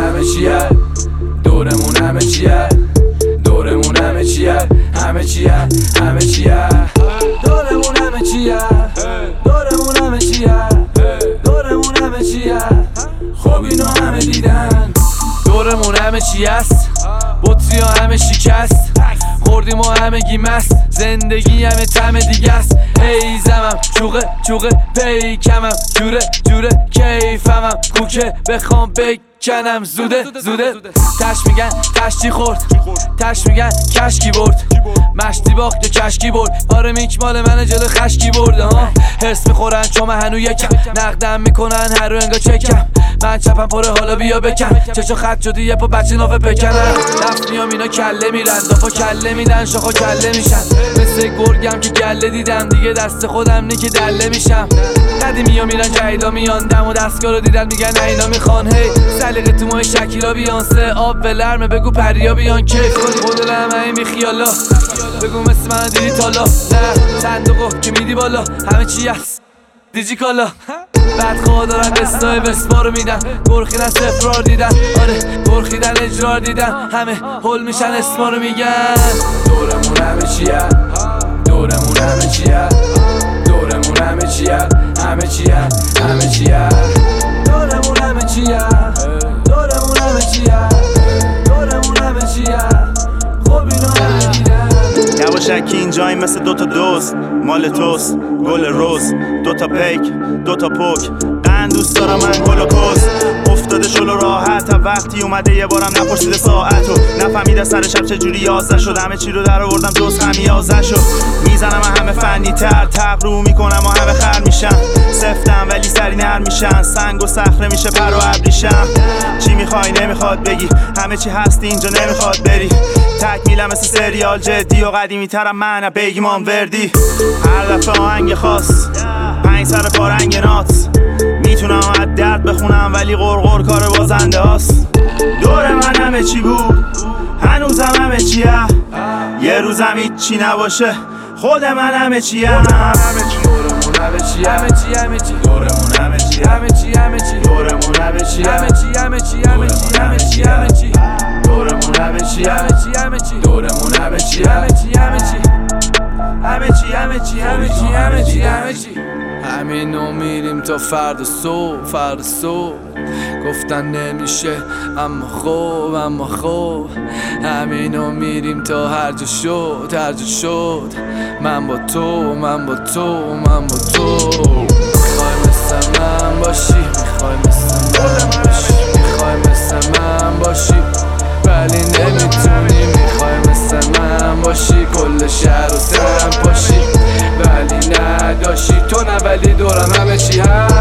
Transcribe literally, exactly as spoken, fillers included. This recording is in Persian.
همه چیه، دورمون همه چیه، دورمون همه چیه، همه چیه، همه چیه، دورمون همه چیه، دورمون همه چیه، دورمون همه چیه، خب اینو همه دیدن. دورمون همه چی است، بطری ها همه شکست، خوردیم و همه گی مست، زندگی همه طعم دیگه است. ای زمم چوغه چوغه پیکمم، جوره جوره کیفمم، کوکه بخوام بکنم زوده زوده. تش میگن تشتی خورد، تش میگن کشکی برد، مشتی باخت و کشکی برد، آره میک مال من جلو خشکی برده ها. حس میخورن چون من هنو یکم، نقدم میکنن هر رو انگا چکم، من چپم پره حالا بیا بکن، چشو خط شدی یه پا بچه نافه پکنن. دفت میام اینا کله میرن، دافا کله میدن شاخا کله میشن، مثل گرگم که گله دیدم دیگه دست خودم نی که دله میشم. قدیمی ها میرن جهیدا میان، دم و دستگاه رو دیدن میگن نه اینا میخوان هی سلیقه تو ماه شکیلا بیانسه، آب به لرمه بگو پریا بیان کیف کنی خود لمه بی خیالا، بگو مثل من دیدی تالا، نه صندوقو که میدی بالا همه چی هست دیجی کالا. بدخواه دارن بستای بسپا رو میدن، گرخیدن سفرار دیدن، آره گرخیدن اجرار دیدن، همه هل میشن اسما رو میگن. دورمون همه چیه، دورمون همه چیه، دورمون همه چیه، همه چیه، همه چیه، دورمون همه چیه، دورمون همه چیه، دورمون همه چیه، خب اینو همه دیدن. یواشکی اینجاییم مثل دوتا دوست، مال توست گل روز، دوتا پیک دوتا پوک، قند دوست دارم من گل و کس، افتاده جلو راحت وقتی اومده یه بارم نپرسیده ساعتو، نفهمیده سر شب چجوری یازده شد، همه چی رو در آوردم جز خمیازه شد، میزنم همه فنی تر تقرو میکنم و همه خر میشن، سفتم ولی سری نر میشن، سنگ و صخره میشه پر و ابریشم. چی میخوای نمیخواد بگی، همه چی هستی اینجا نمیخواد بری، تکمیلم مثل سریال جدی و قدیمی ترم من بگیمان وردی، هر دفعه آهنگ خاص پنج سر پارنگ نات، میتونم از درد بخونم ولی غرغر کار بازنده هاست. دور من همه چی بود هنوزم همه چیه، یه روزم هیچی نباشه خود من همه چیه، دورمون همه چی، همه چی، همه چی، دورمون همه چی، همه چی، همه چی، دورمون همه چی، همه چی، همه چی، همه چی، همه چی، همه چی، دورمون همه چی، همه چی، همه چی، دورمون همه چی، همه چی، همه چی، همه چی، همه چی، همه چی، همه چی، همه چی. همینو میریم تا فردا صبح، فردا صبح گفتن نمیشه اما خوب، اما خوب همینو میریم تا هر جا شد، هر جا شد، من با تو، من با تو، من با تو. میخوای مثل من باشی، میخوای مثل من باشی، میخوای مثل من باشی ولی نمیتونی، میخوای مثل من باشی کل شهر و سرم باشی ولی نداشی تو، نه ولی دورم همه چی هست.